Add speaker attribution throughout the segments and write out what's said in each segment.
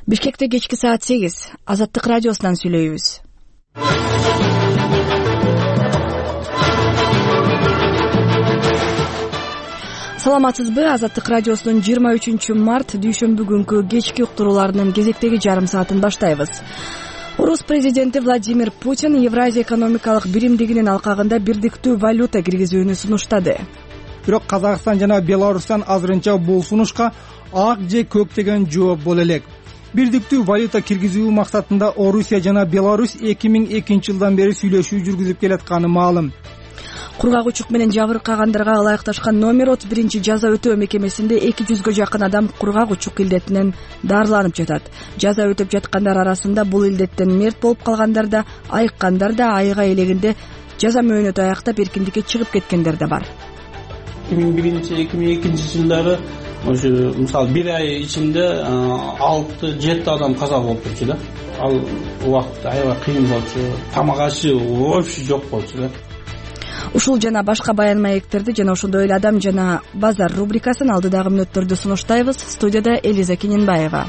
Speaker 1: Бишкекте кечки саат 8. Азаттык радиосунан сүйлөйбүз. Саламатсызбы? Азаттык радиосунун 23 март дүйшөмбү күнкү кечки уктурууларынын кезектеги жарым саатын баштайбыз. Орус президенти Владимир Путин Евразия экономикалык биримдигинин алкагында бирдиктүү валюта киргизүүнү сунуштады.
Speaker 2: Бирок Казакстан жана Беларустан азырынча бул сунушка ак же көк деген жооп боло элек. Бирдиктүү валюта киргизүү максатында Орусия жана Беларусь 2002 жылдан бери сүйлөшүү жүргүзүп келатканы маалым.
Speaker 1: Кургак учук менен жабыркагандарга ылайыкташкан номер 31 жаза өтөө мекемесинде 200гө жакын адам кургак учук илдетинен дарыланып жатат. Жаза өтөп жаткандар арасында бул илдеттен мерт болуп калгандар да, айыккандар да, айыга элегинде жаза мөөнөтү аяктап эркиндикке чыгып кеткендер да бар.
Speaker 3: 2001-2002 жылдары ошо мисалы бир ай ичинде 6-7 адам каза болчу да. Ал убакытта аябай кыйын болчу. Тамак ашы вообще жок болчу да.
Speaker 1: Ушул жана башка баян маектерди жана ошондой эле адам жана базар рубрикасын алдыдагы мүнөттөрдө сунуштайбыз. Студияда Элиза Кененбаева.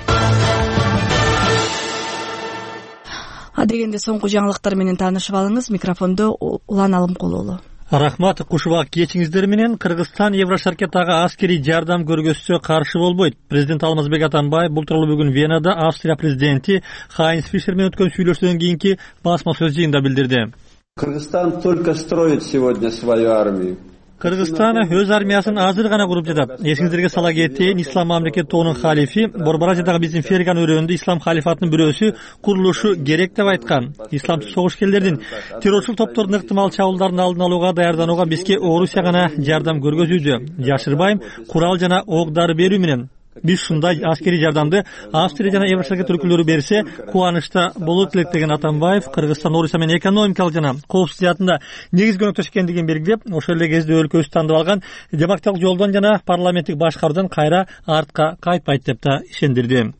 Speaker 1: Адегенде соңку жаңылыктар менен таанышып алыңыз. Микрофондо Улан Алымкулуулу.
Speaker 4: Рахмат, кушубак кечиңиздер менен. Кыргызстан Еврошаркеттагы аскерий жардам көргөзсө каршы болбойт. Президент Алмазбек Атамбаев бул тууралуу бүгүн Венада Австрия президенти Хайнц Фишер менен өткөн сүйлөшүүдөн кийинки басма сөз жыйында билдирди.
Speaker 5: Кыргызстан только строит сегодня свою армию.
Speaker 4: Кыргызстан өз армиясын азыр гана куруп жатат. Эсиңиздерге сала кетейин, Ислам мамлекет тобунун халифи Борборазиядагы биздин Ферган өрөөнүндө Ислам халифатынын бирөөсү курулушу керек деп айткан. Исламчы согушкерлердин террорчул топтордун ыктымал чабуулдарын алдын алууга даярданууга бизге Орусия гана жардам көргөзүүдө. Жашырбайм, курал жана ок дары берүү менен. Биз ушундай аскерий жардамды Австрия жана Еврошаркет өлкөлөрү берсе кубанычта болот элек деген Атамбаев Кыргызстан Орусия менен экономикалык жана коопсуздук жаатында негизги көмөктөш экендигин белгилеп, ошол эле кезде өлкөбүз тандап алган демократиялык жолдон жана парламенттик башкаруудан кайра артка кайтпайт деп да ишендирди.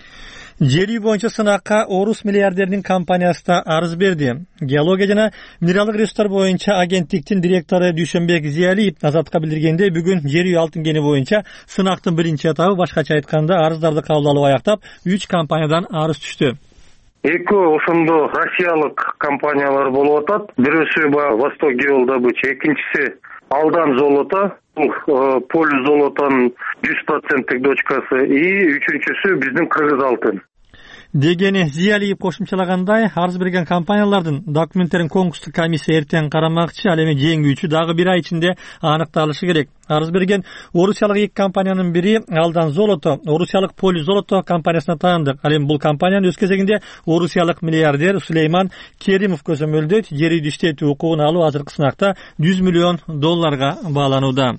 Speaker 4: Жер үй боюнча сынакка Орус миллиардеринин компаниясы да арыз берди. Геология жана минералдык ресурстар боюнча агенттиктин директору Дүйшөнбек Зиялиев Азаттыкка билдиргендей, бүгүн жер үй алтын кени боюнча сынактын биринчи этабы, башкача айтканда, арыздарды кабыл алуу аяктап, 3 компаниядан арыз түштү.
Speaker 6: Эки ошондо Россиялык компаниялар болуп атат. Бирөөсү Восток Геодобыча, экинчиси Алдан Золото, Поле Золотонун 100% дочкасы, и үчүнчүсү биздин Кыргыз алтын.
Speaker 4: Дегени Зиялиев кошумчалагандай, арыз берген компаниялардын документтерин конкурстук комиссия эртең карамакчы, ал эми жеңүүчү дагы бир ай ичинде аныкталышы керек. Арыз берген орусиялык 2 компаниянын бири Алдан Золото, орусиялык Поле Золото компаниясына таандык. Ал эми бул компаниянын өз кезегинде орусиялык миллиардер Сулейман Керимов көзөмөлдөйт. Жер үйдү иштетүү укугун алуу азыркы сынакта $100 миллион бааланууда.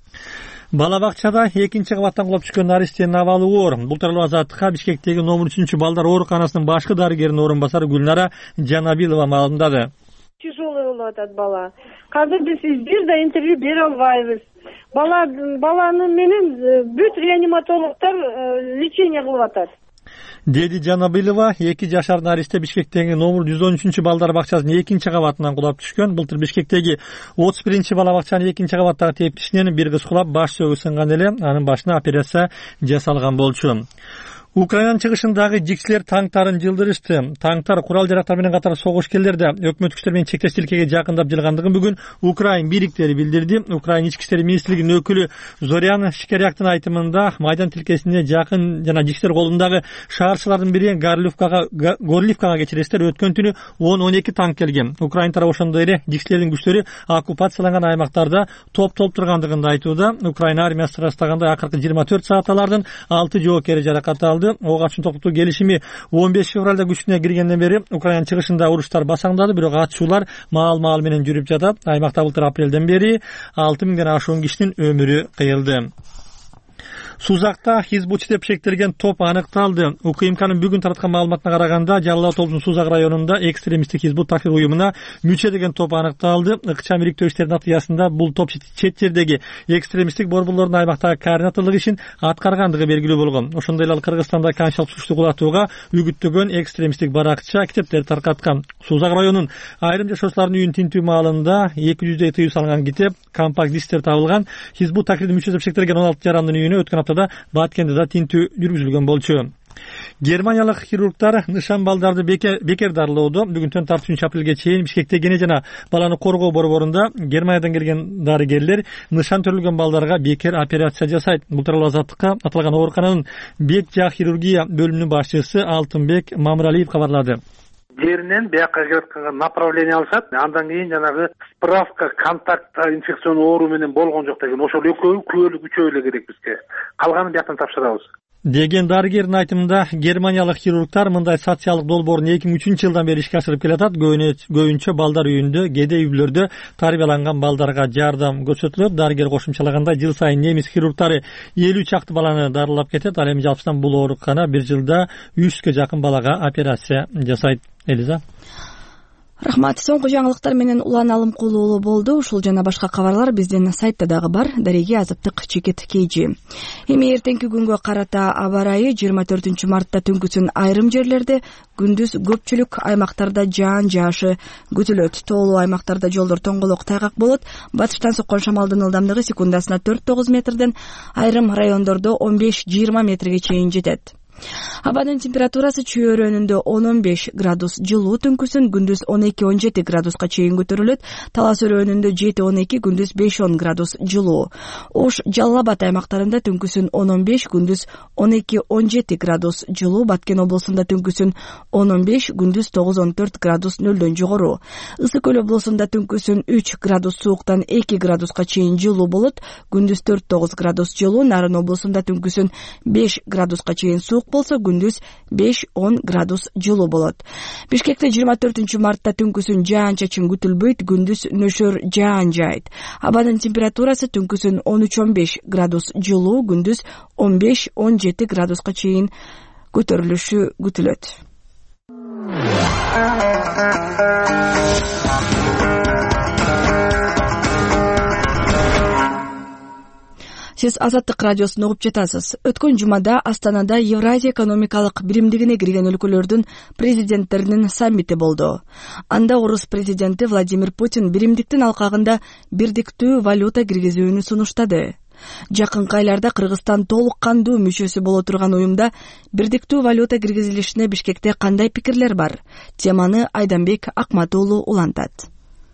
Speaker 4: Бала бакчада 2-чи кабаттан кулап түшкөн наристенин абалы оор. Бул тууралуу Азаттыкка Бишкектеги номер 3 балдар ооруканасынын башкы дарыгеринин орун басары Гүлнара Жанабилова маалымдады.
Speaker 7: Тяжелый болуп атат бала. Казыр биз бир да интервью бере албайбыз. Баланы менен бүт реаниматологдор лечение кылып атат.
Speaker 4: Деди Жанабилова 2 жашар наристе Бишкектеги номер 113 балдар бакчасынын 2-чи кабатынан кулап түшкөн. Былтыр Бишкектеги 31 бала бакчанын 2-чи кабаттагы тептишинен бир кыз кулап баш сөөгү сынган эле, анын башына операция жасалган болчу. Украинанын чыгышындагы жикчилер танктарын жылдырышты. Танктар курал жарактар менен катар согушкерлер да өкмөт күчтөр менен чектеш тилкеге жакындап жылгандыгын бүгүн Украин бийликтери билдирди. Украин ички иштер министрлигинин өкүлү Зорян Шикеряктын айтымында, майдан тилкесине жакын жана жикчилер колундагы шаарчылардын бири Горлівкага кечиресиздер, өткөн түнү 10-12 танк келген. Украин тарабы ошондой эле жикчилердин күчтөрү оккупацияланган аймактарда топ тургандыгын айтууда. Украин армиясы ырастаганда акыркы 24 саатталардын 6 жоокери жаракат алды. Ок атышын токтотуу келишими 15 февралда күчүнө киргенден бери Украина чыгышында уруштар басаңдады, бирок атышуулар маал менен жүрүп жатат. Аймакта былтыр апрелден бери 6000ден ашуун кишинин өмүрү кыйылды. Сузакта Хизбучи деп шектелген топ аныкталды. УКМКнын бүгүн тараткан маалыматына караганда, Жалал Тобунун Сузак районунда экстремисттик Хизбут Тахрир уюмуна мүчө деген топ аныкталды. Ыкчам ириктөө иштеринин натыйжасында бул топ чет жердеги экстремисттик борборлордун аймактагы координаторлук ишин аткаргандыгы белгилүү болгон. Ошондой эле Кыргызстанда канчалык суучту кулатууга үгүттөгөн экстремисттик баракча китептер таркаткан. Сузак районунун айрым жашоочулардын үйүн тинтүү маалында 200 тыюу салынган китеп, компакт дисктер табылган. Хизбут Тахрирдин мүчөсү деп шектелген 16 жарандын үйүнө өткөн аптада Баткенде да тинтүү жүргүзүлгөн болчу. Германиялык хирургдар нышан балдарды бекер дарылоодо бүгүнтөн тартып 3 апрелге чейин Бишкекте Гене жана баланы коргоо борборунда Германиядан келген дарыгерлер нышан төрөлгөн балдарга бекер операция жасайт. Бул тууралуу Азаттыкка аталган оорукананын бек жаа хирургия бөлүмүнүн башчысы Алтынбек Мамыралиев кабарлады.
Speaker 8: Жеринен бияка келип атканга направление алышат. Андан кийин жанагы справка контакт инфекционный оору менен болгон жок деген ошол экөө күбөлүк үчөө эле керек бизге. Калганын бияктан тапшырабыз. Деген дарыгердин айтымында германиялык хирургдар мындай социалдык долбоорун 2003-жылдан бери ишке ашырып келатат. Көбүнчө балдар үйүндө, кээде үйлөрдө тарбияланган балдарга жардам көрсөтүлөт. Дарыгер кошумчалагандай жыл сайын немис хирургдары 50 чакты баланы дарылап кетет. Ал эми жалпысынан бул оорукана бир жылда 100ке жакын балага операция жасайт. Элиза.
Speaker 1: Рахмат. Соңку жаңылыктар менен Улан Алымкулуу болду. Ушул жана башка кабарлар биздин сайтта дагы бар. Дареги Азаттык Чекит KG. Эми эртеңки күнгө карата аба ырайы 24 мартта түнкүсүн айрым жерлерде, күндүз көпчүлүк аймактарда жаан жаашы күтүлөт. Тоолуу аймактарда жолдор тоңголок тайгак болот. Батыштан соккон шамалдын ылдамдыгы секундасына 4-9 метрден, айрым райондордо 15-20 метрге чейин жетет. Абанын температурасы чөйрөнүндө 10-15 градус жылуу, түнкүсүн күндүз 12-17 градуска чейин көтөрүлөт. Талас өрөөнүндө 7-12, күндүз 5-10 градус жылуу. Ош, Жалал Абад аймактарында түнкүсүн 10-15, күндүз 12-17 градус жылуу. Баткен облусунда түнкүсүн 10-15, күндүз 9-14 градус нөлдөн жогору. Ысык Көл облусунда түнкүсүн 3 градус сууктан 2 градуска чейин жылуу болот. Күндүз 4-9 градус жылуу. Нарын облусунда түнкүсүн 5 градуска чейин суук болсо, күндүз 5-10 градус жылуу болот. Бишкекте 24 мартта түнкүсүн жаан-чачын күтүлбөйт, күндүз нөшөр жаан жайт. Абанын температурасы түнкүсүн 13-15 градус жылуу, күндүз 15-17 градуска чейин көтөрүлүшү күтүлөт. Сиз Азаттык радиосун угуп жатасыз. Өткөн жумада Астанада Евразия экономикалык биримдигине кирген өлкөлөрдүн президенттеринин саммити болду. Анда орус президенти Владимир Путин биримдиктин алкагында бирдиктүү валюта киргизүүнү сунуштады. Жакынкы айларда Кыргызстан толук кандуу мүчөсү боло турган уюмда бирдиктүү валюта киргизилишине Бишкекте кандай пикирлер бар? Теманы Айданбек Акматуулу улантат.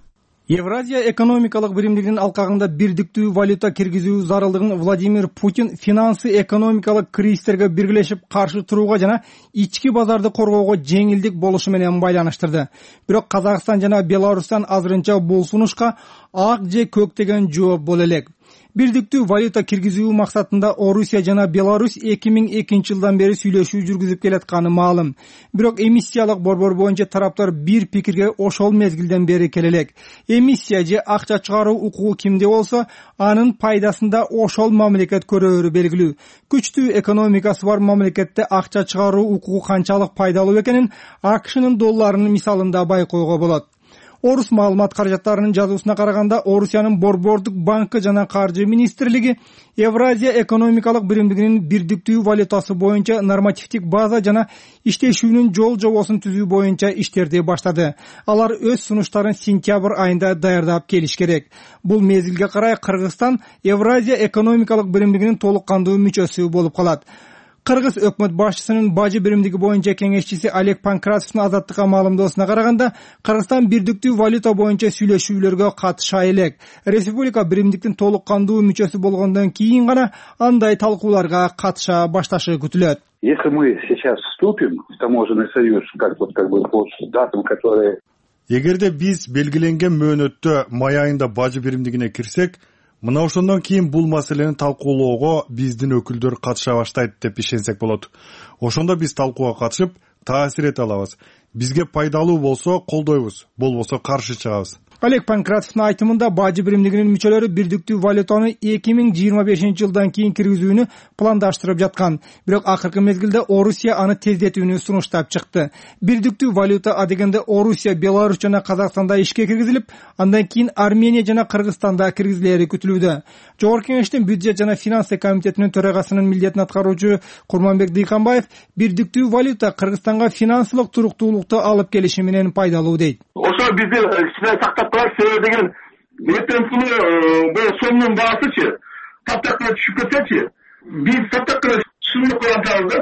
Speaker 2: Евразия экономикалык биримдигинин алкагында бирдиктүү валюта киргизүү зарылдыгын Владимир Путин финансы экономикалык кризистерге биргелешип каршы турууга жана ички базарды коргоого жеңилдик болушу менен байланыштырды. Бирок Казакстан жана Беларустан азырынча бул сунушка ак же көк деген жооп боло элек. Бирдиктүү валюта киргизүү максатында Орусия жана Беларусь 2002-жылдан бери сүйлөшүү жүргүзүп келатканы маалым. Бирок эмиссиялык борбор боюнча тараптар бир пикирге ошол мезгилден бери келелек. Эмиссия же акча чыгаруу укугу кимде болсо, анын пайдасында ошол мамлекет көрөөрү белгилүү. Күчтүү экономикасы бар мамлекетте акча чыгаруу укугу канчалык пайдалуу экенин АКШнын долларынын мисалында байкоого болот. Орус маалымат каражаттарынын жазуусуна караганда, Орусиянын борбордук банкы жана каржы министрлиги Евразия экономикалык биримдигинин бирдиктүү валютасы боюнча нормативдик база жана иштешүүнүн жол жобосун түзүү боюнча иштерди баштады. Алар өз сунуштарын сентябрь айында даярдап келиш керек. Бул мезгилге карай Кыргызстан Евразия экономикалык биримдигинин толук кандуу мүчөсү болуп калат. Кыргыз өкмөт башчысынын бажы биримдиги боюнча кеңешчиси Олег Панкратовдун Азаттыкка маалымдоосуна караганда, Кыргызстан бирдиктүү валюта боюнча сүйлөшүүлөргө катыша элек. Республика биримдиктин толук кандуу мүчөсү болгондон кийин гана андай талкууларга катыша башташы күтүлөт.
Speaker 9: Если мы сейчас вступим в таможенный союз, как по датам, которые...
Speaker 10: Эгерде биз белгиленген мөөнөттө май айында бажы биримдигине кирсек, мына ошондон кийин бул маселени талкуулоого биздин өкүлдөр катыша баштайт деп ишенсек болот. Ошондо биз талкууга катышып, таасир эте алабыз. Бизге пайдалуу болсо колдойбуз, болбосо каршы чыгабыз. Олег Панкратовдун айтымында бажы биримдигинин мүчөлөрү бирдиктүү валютаны 2025-жылдан кийин киргизүүнү пландаштырып жаткан. Бирок акыркы мезгилде Орусия аны тездетүүнү сунуштап чыкты. Бирдиктүү валюта адегенде Орусия, Беларусь жана Казакстанда ишке киргизилип, андан кийин Армения жана Кыргызстанда киргизилери күтүлүүдө. Жогорку кеңештин бюджет жана финансы комитетинин төрагасынын милдетин аткаруучу Курманбек Дыйканбаев бирдиктүү валюта Кыргызстанга финансылык туруктуулукту алып келиши менен пайдалуу дейт.
Speaker 11: Ошо бизди сактап калат, себеби деген эртең күнү бул сомдун баасычы таптакыр түшүп кетсечи, биз таптакыр түшүнүп коябыз да.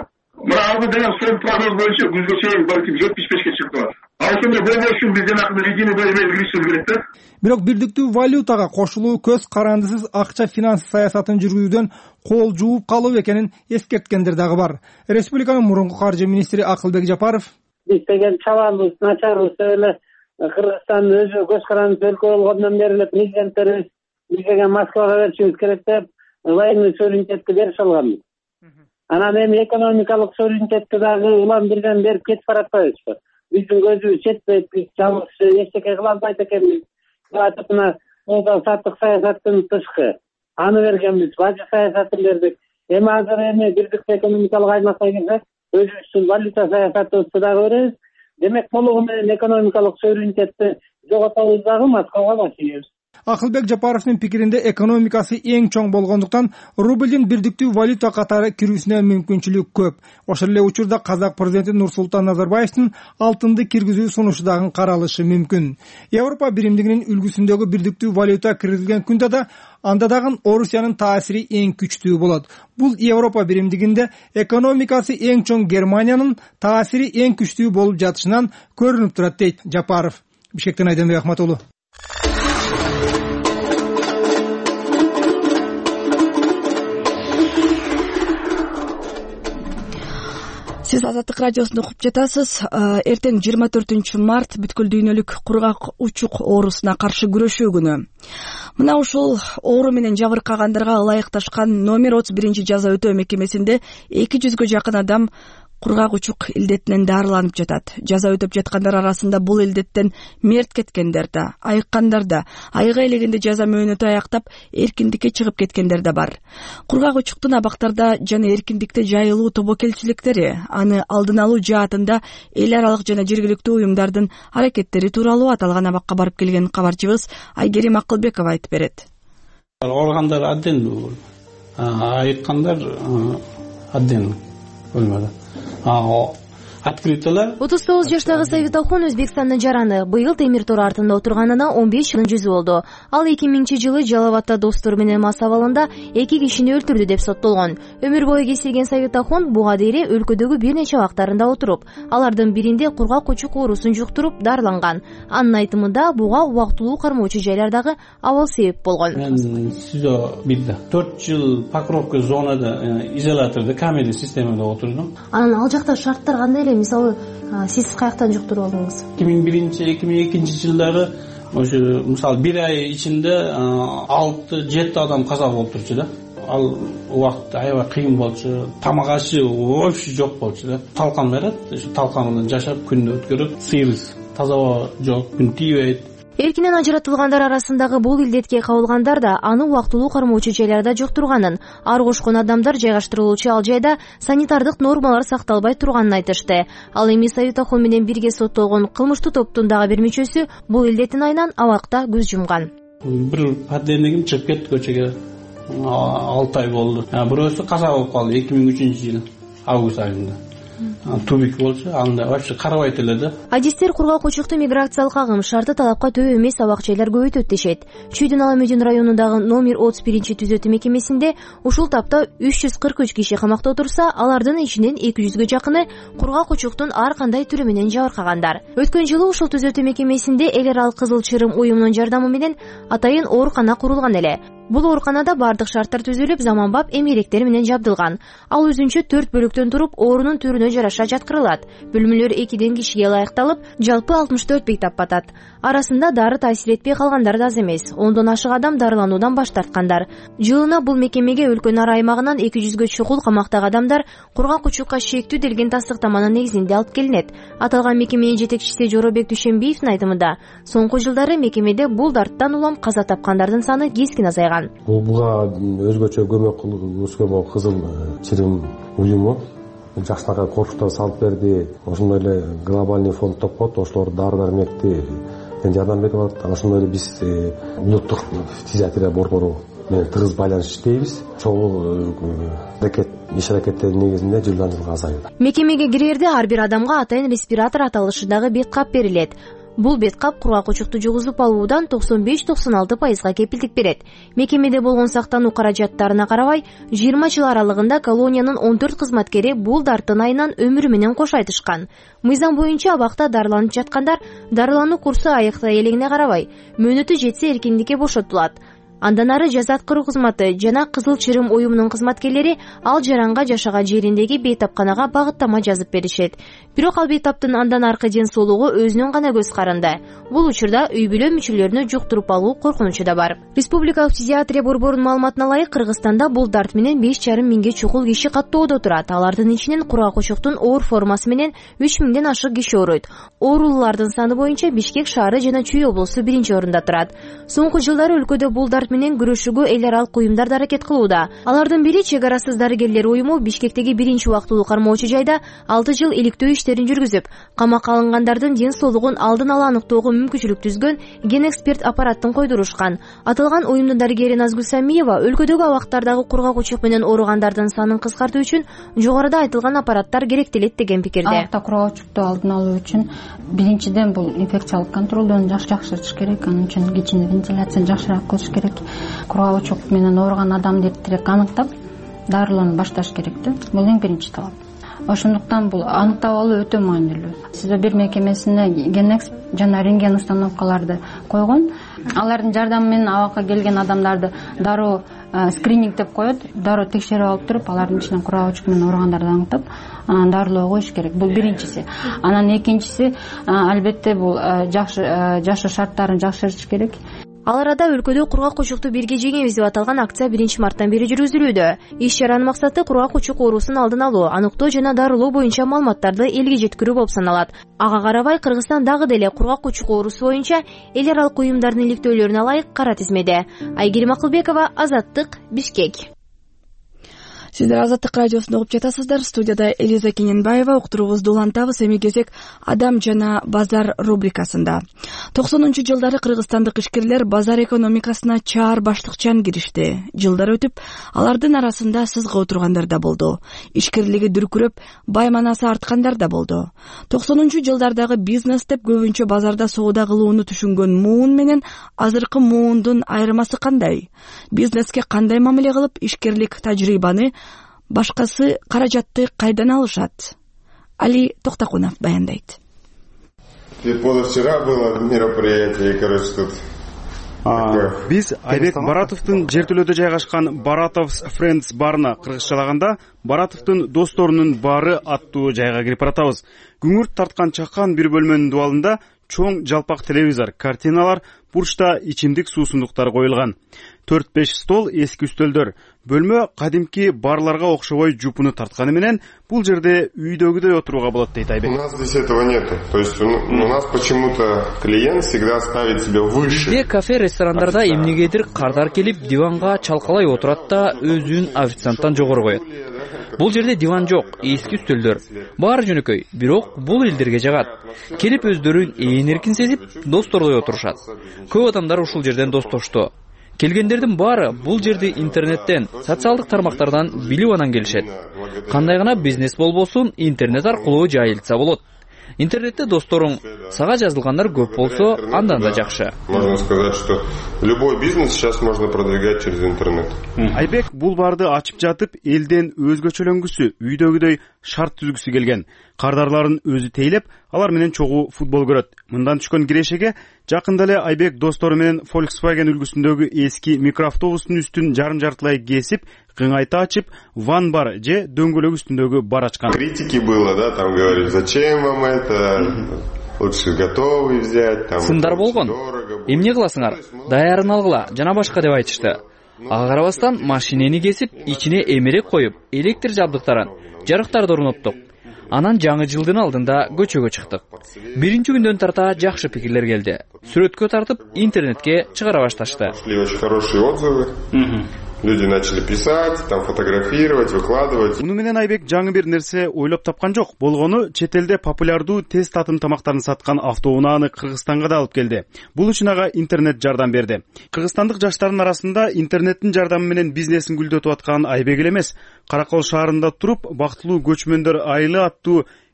Speaker 11: мына алды деген son прогноз боюнча күзгө чейин балким 75-ке чыгып калат. Ал ошондой болбош үчүн биз жанагы единый боюнча киришибиз керек да.
Speaker 2: Бирок бирдиктүү валютага кошулуу көз карандысыз акча финанс саясатын жүргүзүүдөн кол жууп калуу экенин эскерткендер дагы бар. Республиканын мурунку каржы министри Акылбек Жапаров:
Speaker 12: биз деген чабарбыз, начарбыз эле Кыргызстандын өзү көз карандысыз өлкө болгондон бери эле президенттерибиз биз деген Москвага беришибиз керек деп военный суверенитетти берип алганбыз. Анан эми экономикалык суверенитетти дагы улам бирден берип кетип баратпайбызбы? Биздин көзүбүз жетпейт, биз жалгыз эчтеке кыла албайт экенбиз. Мына саттык саясаттын тышкы аны бергенбиз, бажы саясатын бердик. Эми азыр бирдиктүү экономикалык аймакка келсек, өзүбүздүн валюта саясатыбызды дагы беребиз. Демек толугу менен экономикалык суверенитетти жоготобуз дагы Москвага башыйбыз.
Speaker 2: Акылбек Жапаровдун пикиринде экономикасы эң чоң болгондуктан рублдун бирдиктүү валюта катары кирүүсүнө мүмкүнчүлүк көп. Ошол эле учурда казак президенти Нурсултан Назарбаевдин алтынды киргизүү сунушу дагы каралышы мүмкүн. Европа биримдигинин үлгүсүндөгү бирдиктүү валюта киргизилген күндө да анда дагы Орусиянын таасири эң күчтүү болот. Бул Европа биримдигинде экономикасы эң чоң Германиянын таасири эң күчтүү болуп жатышынан көрүнүп турат, дейт Жапаров. Бишкектен Айденбек Ахматулу.
Speaker 1: Сиз Азаттык радиосунда угуп жатасыз. Эртең 24 март бүткүл дүйнөлүк кургак учук оорусуна каршы күрөшүү күнү. Мына ушул оору менен жабыркагандарга ылайыкташкан номер 31 жаза өтөө мекемесинде 200гө жакын адам кургак учук илдетинен дарыланып жатат. Жаза өтөп жаткандар арасында бул илдеттен мерт кеткендер да, айыккандар да, айыга элегенде жаза мөөнөтү аяктап эркиндикке чыгып кеткендер да бар. Кургак учуктун абактарда жана эркиндикте жайылуу тобокелчиликтери, аны алдын алуу жаатында эл аралык жана жергиликтүү уюмдардын аракеттери тууралуу аталган абакка барып келген кабарчыбыз Айгерим Акылбекова айтып берет.
Speaker 3: Ооругандар абден, айыккандар абден өлмөдү. Открытылар.
Speaker 13: 39 жаштагы Савитахон Өзбекстандын жараны. Быйыл темир тор артында отурганына 15 жылдын жүзү болду. Ал 2000-жылы Жалал Абадта достору менен мас абалында 2 кишини өлтүрдү деп соттолгон. Өмүр бою кесилген Савитахон буга дейин өлкөдөгү бир нече абактарында отуруп, алардын биринде кургак учук оорусун жуктуруп дарыланган. Анын айтымында буга убактылуу кармоочу жайлардагы абал себеп болгон.
Speaker 3: Мен СИЗО бирде 4 жыл Покровка зонада изолятордо камера системада отурдум.
Speaker 13: Анан ал жакта шарттар кандай эле? Мисалы, сиз каяктан жуктуруп алдыңыз?
Speaker 3: 2001-2002 ошо мисалы бир ай ичинде 6-7 адам каза болуп турчу да. Ал убакытта аябай кыйын болчу. Тамак ашы вообще жок болчу да. Талкан берет, ошо талкан менен жашап күндү өткөрүп, сыйрыз таза жок, күн тийбейт.
Speaker 13: Эркинен ажыратылгандар арасындагы бул илдетке кабылгандар да аны убактылуу кармоочу жайларда жуктурганын, ар кошкон адамдар жайгаштырылуучу ал жайда санитардык нормалар сакталбай турганын айтышты. Ал эми Савитахон менен бирге соттолгон кылмыштуу топтун дагы бир мүчөсү бул илдеттин айынан абакта көз жумган.
Speaker 3: Бир подельнигим чыгып кетти көчөгө. 6 ай болду. Бирөөсү каза болуп калды 2003-жылы август айында. Тубик болчу, анда вообще карабайт эле да.
Speaker 13: Адистер кургак учукту миграциялык агым шарты талапка төбө эмес абак-жайлар көбөйтөт дешет. Чүйдүн Аламөдүн районундагы номер 31 түзөтүү мекемесинде ушул тапта 343 киши камакта отурса, алардын ичинен 200гө жакыны кургак учуктун ар кандай түрү менен жабыркагандар. Өткөн жылы ушул түзөтүү мекемесинде эл аралык Кызыл Чырым уюмунун жардамы менен атайын оорукана курулган эле. Бул ооруканада бардык шарттар түзүлүп, заманбап эмгектер менен жабдылган. Ал өзүнчө 4 бөлүктөн туруп, оорунун түрүнө жараша жаткырылат. Бөлмөлөр 2ден кишиге ылайыкталып, жалпы 64 бейтап батат. Арасында дары таасир этпей калгандар да аз эмес. 10дон ашык адам дарылануудан баш тарткандар. Жылына бул мекемеге өлкөнүн ар аймагынан 200гө чукул камактагы адамдар кургак учукка шектүү делген тастыктаманын негизинде алып келинет. Аталган мекеменин жетекчиси Жоробек Дүйшөнбиевдин айтымында, соңку жылдары мекемеде бул дарттан улам каза тапкандардын саны кескин азайган.
Speaker 14: Буга өзгөчө көмөк кылган Кызыл Чырым уюму жаштарга коркуштан салып берди. Ошондой эле глобальный фонд топкот, ошолор дары-дармекти жардам берип атат. Ошондой эле биз улуттук фтизиатрия борбору менен тыгыз байланыш иштейбиз. Ошол иш аракеттердин негизинде жылдан жылга азайып.
Speaker 13: Мекемеге кирерде ар бир адамга атайын респиратор аталышындагы бет кап берилет. Бул бет кап кургак учукту жугузуп алуудан 95-96% кепилдик берет. Мекемеде болгон сактануу каражаттарына карабай, 20 жыл аралыгында колониянын 14 кызматкери бул дарттын айынан өмүрү менен кош айтышкан. Мыйзам боюнча абакта дарыланып жаткандар дарылануу курсу аяктай элегине карабай, мөөнөтү жетсе эркиндикке бошотулат. Андан ары жаза аткаруу кызматы жана Кызыл Чырым уюмунун кызматкерлери ал жаранга жашаган жериндеги бейтапканага багыттама жазып беришет. Бирок ал бейтаптын андан аркы ден соолугу өзүнүн гана көз каранды. Бул учурда үй бүлө мүчөлөрүнө жуктуруп алуу коркунучу да бар. Республикалык фтизиатрия борборунун маалыматына ылайык, Кыргызстанда бул дарт менен 5,5 миңге чукул киши каттоодо турат. Алардын ичинен кургак учуктун оор формасы менен 3,000ден ашык киши ооруйт. Оорулуулардын саны боюнча Бишкек шаары жана Чүй облусу биринчи орунда турат. Соңку жылдары өлкөдө бул дарт менен күрөшүүгө эл аралык уюмдар да аракет кылууда. Алардын бири Чек арасыз дарыгерлер уюму Бишкектеги биринчи убактылуу кармоочу жайда 6 жыл иликтөө иштерин жүргүзүп, камакка алынгандардын ден соолугун алдын ала аныктоого мүмкүнчүлүк түзгөн ген эксперт аппараттын койдурушкан. Аталган уюмдун дарыгери Назгүл Самиева өлкөдөгү абактардагы кургак учук менен ооругандардын санын кыскартуу үчүн жогоруда айтылган аппараттар керектелет деген пикирде.
Speaker 15: Абакта кургак учукту алдын алуу үчүн биринчиден бул инфекциялык контролдон жакшыртыш керек, анын үчүн кичине вентиляцияны жакшыраак кылыш керек. Кургак учук менен ооруган адамды эртерээк аныктап, дарылоону башташ керек да. Бул эң биринчи талап. Ошондуктан бул аныктап алуу өтө маанилүү. Сизде бир мекемесине генекс жана рентген установкаларды койгон. Алардын жардамы менен абакка келген адамдарды дароо скрининг деп коет. Дароо текшерип алып туруп, алардын ичинен кургак учук менен ооругандарды аныктап, дарылоо коюш керек. Бул биринчиси. Анан экинчиси, албетте бул жашоо шарттарын жакшыртыш керек.
Speaker 13: Ал арада өлкөдө кургак учукту бирге жеңебиз деп аталган акция 1 марттан бери жүргүзүлүүдө. Иш чаранын максаты кургак учук оорусун алдын алуу, аныктоо жана дарылоо боюнча маалыматтарды элге жеткирүү болуп саналат. Ага карабай, Кыргызстан дагы деле кургак учук оорусу боюнча эл аралык уюмдардын иликтөөлөрүнө ылайык кара тизмеде. Айгерим Акылбекова, Азаттык, Бишкек.
Speaker 1: Сиздер Азаттык радиосунда угуп жатасыздар. Студияда Элиза Кененбаева, уктуруубузду улантабыз. Эми кезек Адам жана базар рубрикасында. 90-жылдары кыргызстандык ишкерлер базар экономикасына чаар баштыкчан киришти. Жылдар өтүп, алардын арасында сызга отургандар да болду. Ишкерлиги дүркүрөп, байманасы арткандар да болду. 90-жылдардагы бизнес деп көбүнчө базарда соода кылууну түшүнгөн муун менен азыркы муундун айырмасы кандай? Бизнеске кандай мамиле кылып, ишкерлик тажрыйбаны, башкасы каражатты кайдан алышат? Али Токтакунов баяндайт.
Speaker 16: Позавчера было мероприятие, короче, тут.
Speaker 17: Биз Айбек Баратовдун жертөлөдө жайгашкан Баратов's Friends барына кыргызчалаганда Баратовдун досторунун бары аттуу жайга кирип баратабыз. Күңүрт тарткан чакан бир бөлмөнүн дубалында чоң жалпак телевизор, картиналар, бурчта ичимдик суусундуктар коюлган. 4-5 стол, эски үстөлдөр. Бөлмө кадимки барларга окшобой жупуну тартканы менен бул жерде үйдөгүдөй отурууга болот дейт Айбек.
Speaker 16: У нас здесь этого нету. То есть у нас почему-то клиент всегда ставит себя выше.
Speaker 18: Бизде кафе, ресторандарда эмнегедир кардар келип диванга чалкалай отурат да өзүн официанттан жогору коет. Бул жерде диван жок, эски үстөлдөр. Баары жөнөкөй, бирок бул элдерге жагат. Келип өздөрүн ээн эркин сезип, достордой отурушат. Көп адамдар ушул жерден достошту. Келгендердин баары бул жерди интернеттен, социалдык тармактардан билип анан келишет. Кандай гана бизнес болбосун, интернет аркылуу жайылтса болот. Интернетте досторуң сага жазылгандар көп болсо, андан да жакшы.
Speaker 16: Можно сказать, что любой бизнес сейчас можно продвигать через интернет.
Speaker 17: Айбек бул барды ачып жатып, элден өзгөчөлөнгүсү, үйдөгүдөй шарт түзгүсү келген. Кардарларын өзү тейлеп, алар менен чогуу футбол көрөт. Мындан түшкөн кирешеге жакында эле Айбек достору менен Volkswagen үлгүсүндөгү эски микроавтобустун үстүн жарым-жартылай кесип, кыңайта ачып, ван бар же дөңгөлөк үстүндөгү бар ачкан.
Speaker 16: Критики было, да, там говорили, зачем вам это? Лучше готовый взять, там.
Speaker 18: Сындар болгон. Эмне кыласыңар? Даярын алгыла, жана башка деп айтышты. Ага карабастан машинени кесип, ичине эмерек коюп, электр жабдыктарын, жарыктарды орноттук. Анан жаңы жылдын алдында көчөгө чыктык. Биринчи күндөн тарта жакшы пикирлер келди. Сүрөткө тартып, интернетке чыгара башташты.
Speaker 16: Очень хорошие отзывы. Люди начали писать, там фотографировать, выкладывать.
Speaker 17: Муну менен Айбек жаңы бир нерсе ойлоп тапкан жок. Болгону чет элде популярдуу тез татым тамактарын саткан автоунааны Кыргызстанга да алып келди. Бул үчүн ага интернет жардам берди. Кыргызстандык жаштардын арасында интернеттин жардамы менен бизнесин гүлдөтүп аткан Айбек эле эмес. Каракол шаарында туруп, бактылуу көчмөндөр айылы аттуу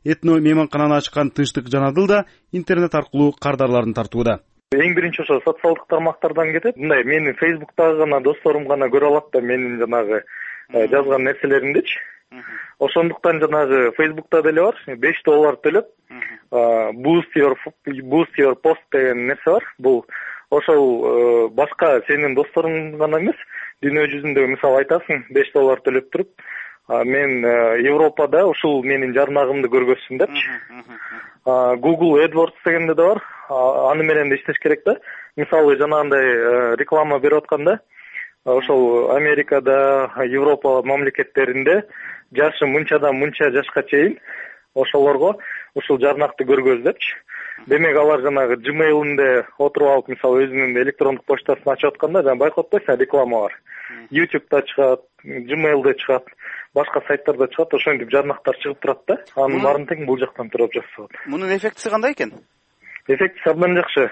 Speaker 17: этно мейманкананы ачкан Тынчтык Жанадыл да интернет аркылуу кардарларын тартууда.
Speaker 19: Эң биринчи ошо социалдык тармактардан кетет. Мындай менин Facebook'тагы гана досторум гана көрө алат да менин жанагы жазган нерселеримдичи. Ошондуктан жанагы Facebook'та деле бар, $5 төлөп boost your post деген нерсе бар. Бул ошол башка сенин досторуң гана эмес, дүйнө жүзүндө мисалы айтасың $5 төлөп туруп, мен Европада ушул менин жарнагымды көргөзсүн депчи. Google AdWords дегенде да бар. Аны менен да иштеш керек да. Мисалы жанагындай реклама берип атканда, ошол Америкада, Европа мамлекеттеринде жашы мынчадан мынча жашка чейин ошолорго ушул жарнакты көргөз депчи. Демек алар жанагы Gmail'инде отуруп алып, мисалы өзүнүн электрондук почтасын ачып атканда, жана байкап атпайсың, реклама бар. YouTube'да чыгат, Gmail'да чыгат, башка сайттарда чыгат, ошентип жарнактар чыгып турат да. Анын баарын тең бул жактан туруп жасалат.
Speaker 17: Мунун эффектиси кандай экен?
Speaker 19: Эффектиси абдан жакшы.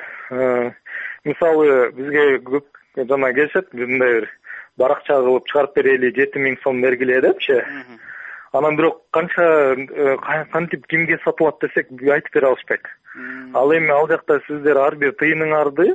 Speaker 19: Мисалы бизге көп жана келишет, мындай бир баракча кылып чыгарып берели, 7000 сом бергиле депчи. Анан бирок кантип кимге сатылат десек айтып бере алышпайт. Ал эми ал жакта сиздер ар бир тыйыныңарды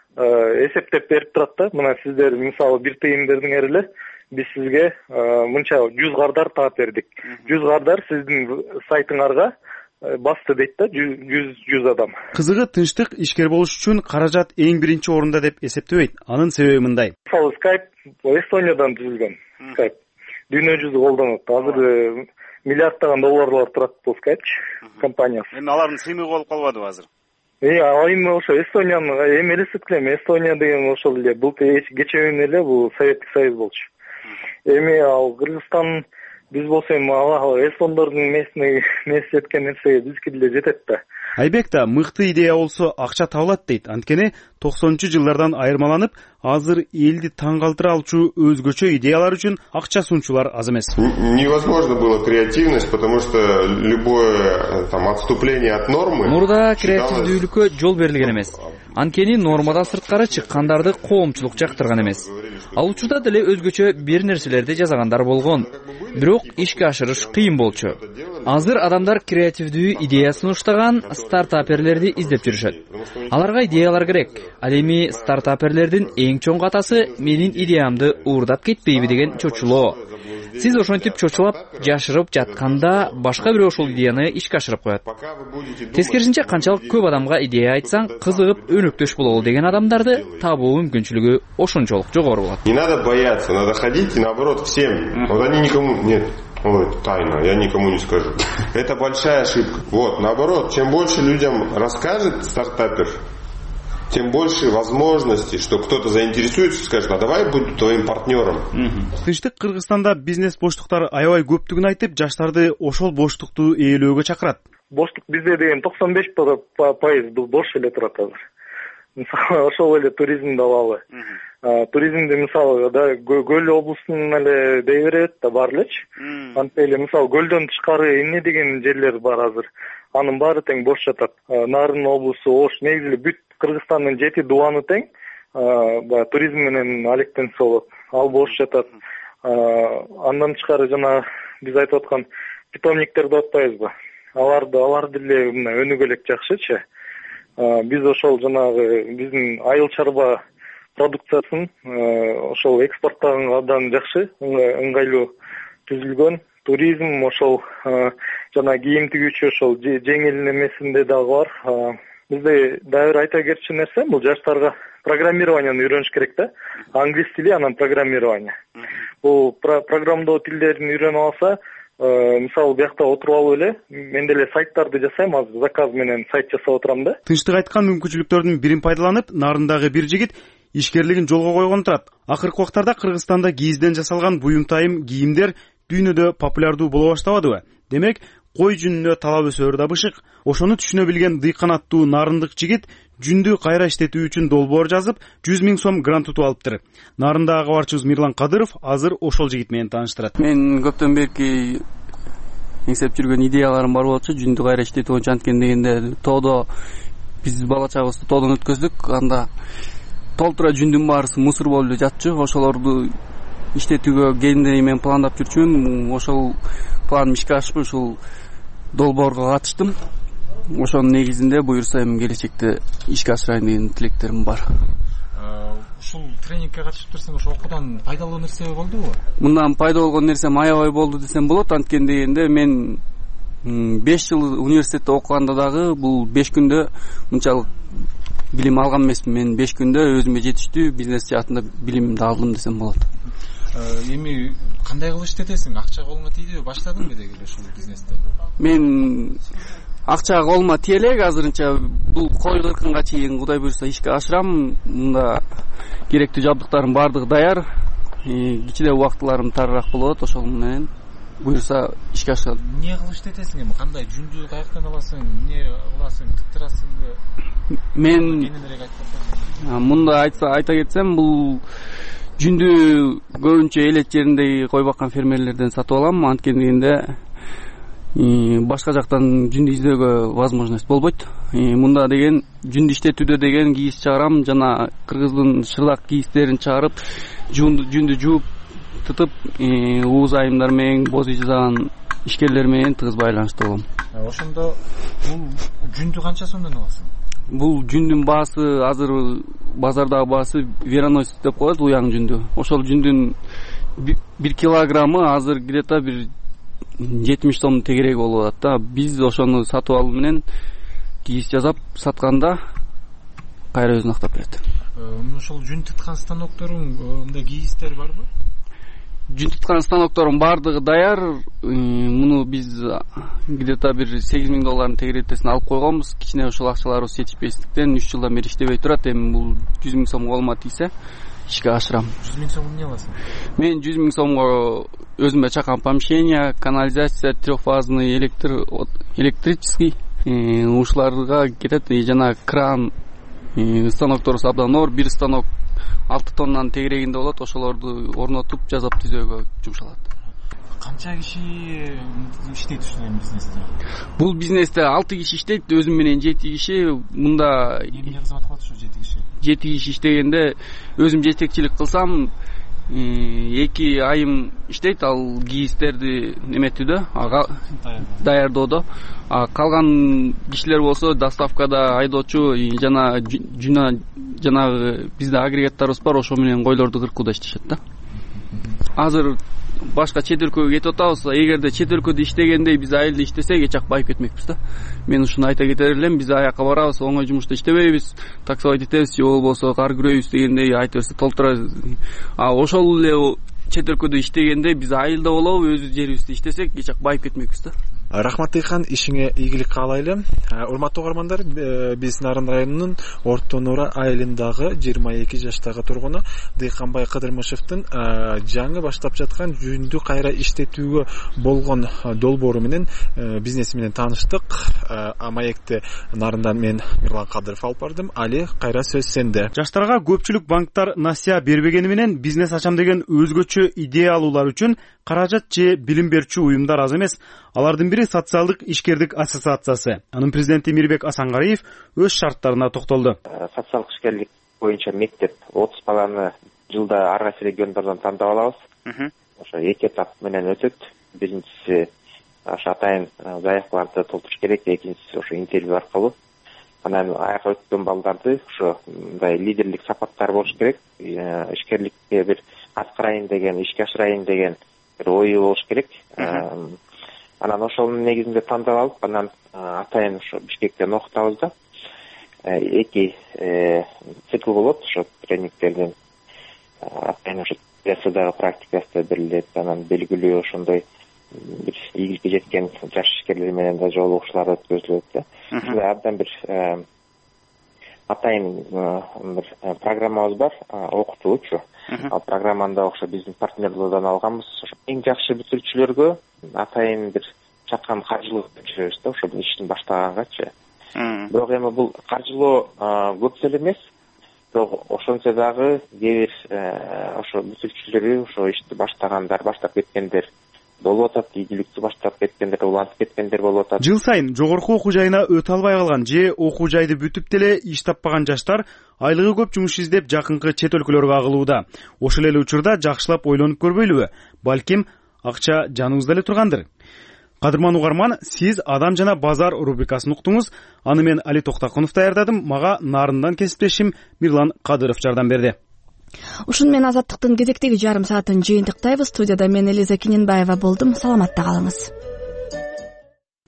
Speaker 19: эсептеп берип турат да. Мына сиздер мисалы бир тыйын бердиңер эле, биз сизге мынча 100 кардар таап бердик. 100 кардар сиздин сайтыңарга басты дейт да, 100 адам.
Speaker 17: Кызыгы Тынчтык ишкер болуш үчүн каражат эң биринчи орунда деп эсептебейт. Анын себеби мындай.
Speaker 19: Мисалы Skype Эстониядан түзүлгөн. Skype дүйнө жүзү колдонот. Азыр миллиарддаган долларлар турат бул Skype компаниясы.
Speaker 17: Эми алардын сыймыгы болуп калбадыбы азыр?
Speaker 19: Эми ошо Эстониянын эми элестетип элем, Эстония деген ошол эле бул кечеүн эле бул Советтик Союз болчу. Эми ал Кыргызстан биз болсо эми эстондордун месине жеткен нерсеге бизки деле жетет да.
Speaker 17: Айбек да мыкты идея болсо акча табылат дейт. Анткени 90-жылдардан айырмаланып, азыр элди таң калтыра алчу өзгөчө идеялар үчүн акча сунчулар аз эмес.
Speaker 16: Невозможно было креативность, потому что любое отступление от нормы.
Speaker 18: Мурда креативдүүлүккө жол берилген эмес. Анткени нормадан сырткары чыккандарды коомчулук жактырган эмес. Ал учурда деле өзгөчө бир нерселерди жасагандар болгон. Бирок ишке ашырыш кыйын болчу. Азыр адамдар креативдүү идея сунуштаган стартаперлерди издеп жүрүшөт. Аларга идеялар керек. Ал эми стартаперлердин эң чоң катасы менин идеямды уурдап кетпейби деген чочулоо. Сиз ошентип чочулап, жашырып жатканда башка бирөө ошол идеяны ишке ашырып коет. Тескерисинче канчалык көп адамга идея айтсаң, кызыгып өнөктөш бололу деген адамдарды табуу мүмкүнчүлүгү ошончолук жогору болот.
Speaker 16: Не надо бояться, надо ходить и наоборот всем. Вот они никому нет. Ой, тайна, я никому не скажу. Это большая ошибка. Вот, наоборот, чем больше людям расскажет стартапер, тем больше возможностей, что кто-то заинтересуется и скажет, а давай буду твоим партнером.
Speaker 17: Тынчтык Кыргызстанда бизнес боштуктары аябай көптүгүн айтып, жаштарды ошол боштукту ээлөөгө чакырат.
Speaker 19: Боштук бизде деген 95% бош эле турат азыр. Мисалы ошол эле туризмди алалы. Туризмди мисалы да Көл облусунун эле дей берет да бар элечи. Антип эле мисалы көлдөн тышкары эмне деген жерлер бар азыр. Анын баары тең бош жатат. Нарын облусу, Ош, негизи бүт Кыргызстандын 7 дубаны тең туризм менен алектенсе болот. Ал бош жатат. Андан тышкары жана биз айтып аткан питомниктерди атпайбызбы? Алар деле өнүгө элек жакшычы. Биз ошол жанагы биздин айыл чарба продукциясын ошол экспорттагандан жакшы, ыңгайлуу түзүлгөн. Туризм ошол жана кийим тигүүчү ошол жеңил немесинде дагы бар. Бизде дагы айта кетчү нерсе, бул жаштарга программированияны үйрөнүш керек да. Англис тили, анан программирование. Бул программдоо тилдерин үйрөнүп алса, мисалы биякта отуруп алып эле, мен деле сайттарды жасайм, азыр заказ менен сайт жасап отурам да.
Speaker 17: Тынчтык айткан мүмкүнчүлүктөрдүн бирин пайдаланып, нарындагы бир жигит ишкерлигин жолго койгон турат. Акыркы убактарда Кыргызстанда кийизден жасалган буюмтайым кийимдер дүйнөдө популярдуу боло баштабадыбы? Демек, кой жүнүнө талап өсөөр да бышык. Ошону түшүнө билген дыйкан аттуу нарындык жигит жүндү кайра иштетүү үчүн долбоор жазып, 100 000 сом грант утуп алыптыр. Нарындагы кабарчыбыз Мирлан Кадыров азыр ошол жигит менен тааныштырат.
Speaker 20: Мен көптөн берки эңсеп жүргөн идеяларым бар болчу, жүндү кайра иштетүү боюнча. Анткени дегенде тоодо биз бала чагыбызды тоодон өткөздүк. Анда толтура жүндүн баарысы мусор болуп эле жатчу. Ошолорду иштетүүгө кендей мен пландап жүрчүмүн. Ошол планым ишке ашпай ушул долбоорго катыштым. Ошонун негизинде буюрса эми келечекте ишке ашырайын деген тилектерим бар.
Speaker 21: Ушул тренингге катышып берсең, ошо окуудан пайдалуу нерсе болдубу?
Speaker 20: Мындан пайда болгон нерсем аябай болду десем болот. Анткени дегенде мен 5 жыл университетте окуганда дагы бул 5 күндө мынчалык билим алган эмесмин. Мен 5 күндө өзүмө жетиштүү бизнес жаатында билимди алдым десем болот.
Speaker 21: Эми кандай кылып иштетесиң? Акча колуңа тийдиби? Баштадыңбы деги ушул бизнести?
Speaker 20: Мен акча колума тие элек азырынча бул кой кыркынга чейин Кудай буйрса ишке ашырам. Мында керектүү жабдыктарым баардыгы даяр. Кичине убактыларым тарыраак болот. Ошол менен буйрса ишке ашырам.
Speaker 21: Эмне кылып иштетесиң эми? Кандай жүндү каяктан аласың? Эмне кыласың? Тыктырасыңбы?
Speaker 20: Мен мында айта кетсем, бул жүндү көбүнчө элет жеринде кой баккан фермерлерден сатып алам. Анткени дегенде башка жактан жүндү издөөгө возможность болбойт. Мында деген жүндү иштетүүдө деген кийиз чыгарам, жана кыргыздын шырдак кийизтерин чыгарып, жүндү жууп тытып, ууз айымдар менен, боз үй жасаган ишкерлер менен тыгыз байланышта болом.
Speaker 21: Ошондо бул жүндү канча сомдон аласың?
Speaker 20: Бул жүндүн баасы азыр базардагы баасы вероносец деп коет, уяң жүндү. Ошол жүндүн 1 килограммы азыр где-то бир 70 сом тегереги болуп атат да. Биз ошону сатып алуу менен кийиз жасап сатканда кайра өзүн актап берет.
Speaker 21: Ошол жүн тыткан станокторуң, мындай кийиздер барбы?
Speaker 20: Жүн тыткан станоктордун баардыгы даяр. Муну биз где-то бир $8,000 тегеретесин алып койгонбуз. Кичине ошол акчаларыбыз жетишпестиктен 3 жылдан бери иштебей турат. Эми бул 100,000 сом колума тийсе ишке ашырам.
Speaker 21: 100,000 сом эмне аласың?
Speaker 20: Мен 100,000 сомго өзүмө чакан помещение, канализация, трехфазный электрический ушуларга кетет. Жана кран станокторубуз абдан оор. Бир станок 6 тоннанын тегерегинде болот. Ошолорду орнотуп жасап түзөөгө жумшалат.
Speaker 21: Канча киши иштейт ушул бизнесте?
Speaker 20: Бул бизнесте 6 киши иштейт, өзүм менен 7 киши. Мында
Speaker 21: эмне кызмат кылат ушул 7 киши?
Speaker 20: 7 киши иштегенде өзүм жетекчилик кылсам, 2 айым иштейт, ал кийиздерди неметүүдө, даярдоодо. Калган кишилер болсо доставкада, айдоочу жана жанагы бизде агрегаттарыбыз бар, ошо менен койлорду кыркууда иштешет да. Азыр башка чет өлкөгө кетип атабыз. Эгерде чет өлкөдө иштегендей биз айылда иштесек, эч жак байып кетмекпиз да. Мен ушуну айта кетер элем, биз аякка барабыз, оңой жумушта иштебейбиз, таксовать этебиз, же болбосо кар күрөйбүз дегендей айта берсе толтурабыз. Ошол эле чет өлкөдө иштегенде биз айылда болобу, өз жерибизде иштесек, эч жак байып кетмекпиз да.
Speaker 22: Рахмат Дыйхан, ишиңе ийгилик каалайлы. Урматтуу угармандар, биз Нарын районунун Орто Нура айылындагы 22 жаштагы тургуну Дыйханбай Кыдырмышевдин жаңы баштап жаткан жүндү кайра иштетүүгө болгон долбоору менен бизнеси менен тааныштык. Маекти Нарындан мен Мирлан Кадыров алып бардым. Али, кайра сөз сенде.
Speaker 17: Жаштарга көпчүлүк банктар насыя бербегени менен бизнес ачам деген өзгөчө идея алуулар үчүн каражат же билим берүүчү уюмдар аз эмес. Алардын бири социалдык ишкерлик ассоциациясы. Анын президенти Мирбек Асангариев өз шарттарына токтолду.
Speaker 23: Социалдык ишкерлик боюнча мектеп 30 баланы жылда ар кайсы региондордон тандап алабыз. Ошо 2 этап менен өтөт. Биринчиси ошо атайын заявкаларды толтуруш керек, экинчиси ошо интервью аркылуу. Анан аяка өткөн балдарды ошо мындай лидерлик сапаттар болуш керек. Ишкерликке бир аткарайын деген, ишке ашырайын деген бир ою болуш керек. Анан ошонун негизинде тандап алып, анан атайын ошо Бишкектен окутабыз да. 2 цикл болот ошо тренингтердин. Атайын ошо теориясындагы практикасы берилет, анан белгилүү ошондой бир ийгиликке жеткен жаш ишкерлер менен да жолугушуулар өткөзүлөт да. Абдан бир атайын бир программабыз бар, окутуучу. Ал программаны да ошо биздин партнерлордон алганбыз. Ошо эң жакшы бүтүрүүчүлөргө атайын бир чакан каржылоо беребиз да, ошо иштин баштагангачы. Бирок эми бул каржылоо көп эле эмес. Бирок ошончо дагы кээ бир ошо бүтүрүүчүлөрү ошо ишти баштагандар, баштап кеткендер болуп атат, ийгиликтүү баштап кеткендер, улантып кеткендер болуп атат.
Speaker 17: Жыл сайын жогорку окуу жайына өтө албай калган же окуу жайды бүтүп деле иш таппаган жаштар айлыгы көп жумуш издеп жакынкы чет өлкөлөргө агылууда. Ошол эле учурда жакшылап ойлонуп көрбөйлүбү? Балким акча жаныбызда эле тургандыр. кадырман угарман, сиз Адам жана базар рубрикасын уктуңуз. Аны мен Али Токтакунов даярдадым. Мага нарындан кесиптешим Мирлан Кадыров жардам берди.
Speaker 1: Ушун менен Азаттыктын кезектеги жарым саатын жыйынтыктайбыз. Студияда мен Элиза Кененбаева болдум. Саламатта калыңыз.